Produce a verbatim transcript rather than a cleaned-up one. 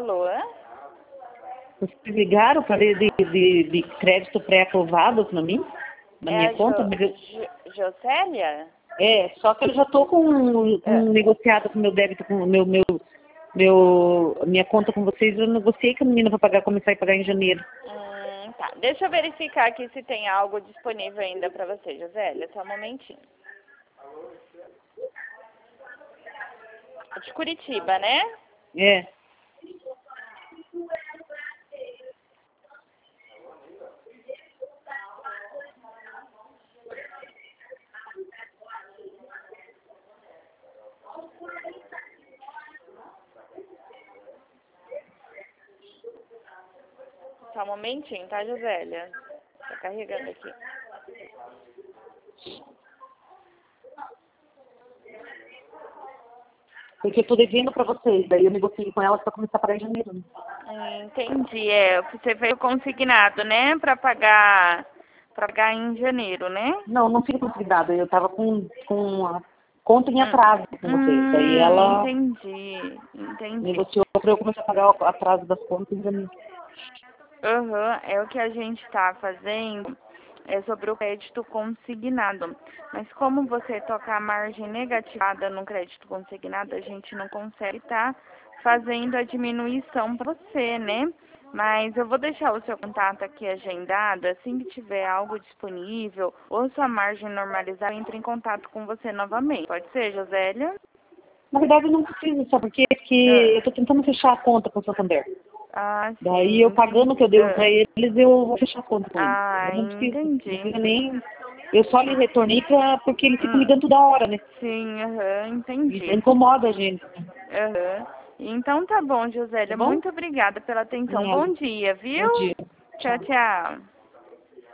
Alô? Vocês ligaram para ver de, de, de crédito pré-aprovado para mim? Na É minha a conta? Jo, Mas eu- Jo, Josélia? É, só que eu já estou com, com É. negociado com o meu débito, com o meu, meu, meu, minha conta com vocês. Eu negociei com a menina para pagar, começar a pagar em janeiro. Hum, tá. Deixa eu verificar aqui se tem algo disponível ainda pra você, Josélia. Só um momentinho. É de Curitiba, né? É. Só um momentinho, tá, Josélia? Tá carregando aqui. Porque eu estou devendo para vocês. Daí eu negociei com elas para começar a pagar em janeiro. Né? Hum, entendi. É, você veio consignado, né? Pra pagar, pra pagar em janeiro, né? Não, não fica consignado. Eu estava com, com a conta em Hum, atraso com vocês. Daí hum, ela entendi. Entendi. negociou para eu começar a pagar o atraso das contas em janeiro. Aham, é o que a gente está fazendo, é sobre o crédito consignado. Mas como você toca a margem negativada no crédito consignado, a gente não consegue estar fazendo a diminuição para você, né? Mas eu vou deixar o seu contato aqui agendado, assim que tiver algo disponível, ou sua margem normalizar, eu entro em contato com você novamente. Pode ser, Josélia? Na verdade, eu não preciso, sabe por quê? Porque Ah, eu estou tentando fechar a conta com o Santander. ah Daí sim, eu pagando o entendi. que eu devo Ah, para eles, eu vou fechar a conta com eles. ah, Eu não preciso, não entendi. precisa nem... Eu só lhe retornei pra, porque eles ficam Hum. ligando toda hora, né? Sim, aham, Isso entendi. incomoda a gente, Aham. Então tá bom, tá Josélia. bom? Muito obrigada pela atenção. Nada. Bom dia, Bom viu? dia. Tchau, Tchau. tchau.